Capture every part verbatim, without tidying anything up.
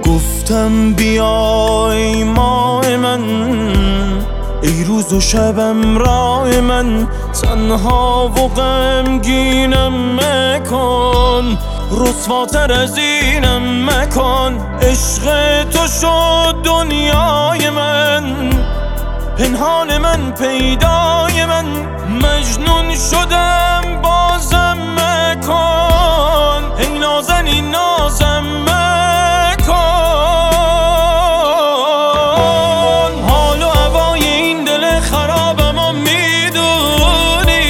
گفتم بیای ماه من، ای روز و شبم راه من، تنها و غمگینم مکن، رسواتر از اینم مکن. عشق تو شد دنیای من، پنهان من پیدای من، مجنون شدم بازم مکن، ای نازنین نازم مکن. حال و هوای این دل خرابم و میدونی،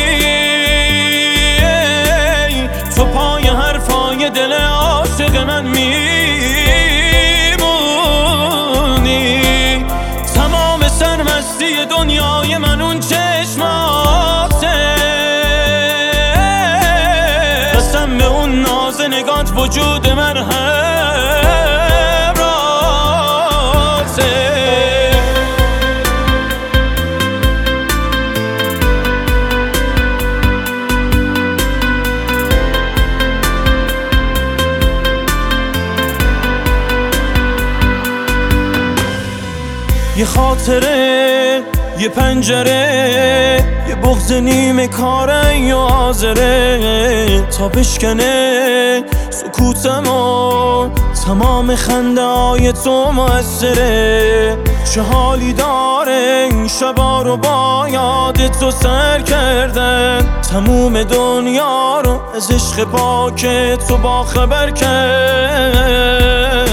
تو پای حرفای دل عاشق من میمونی. تمام سرمستی دنیای من اون چشماته، قسم به اون ناز نگات وجود من همراته. یه خاطره، یه پنجره، یه بغض نیمه کاره یا آزره، تا بشکنه سکوتم و تمام خنده های تو مؤثره. چه حالی داره این شبا رو با یاد تو سر کردن، تموم دنیا رو از عشق پاک تو با خبر کرد.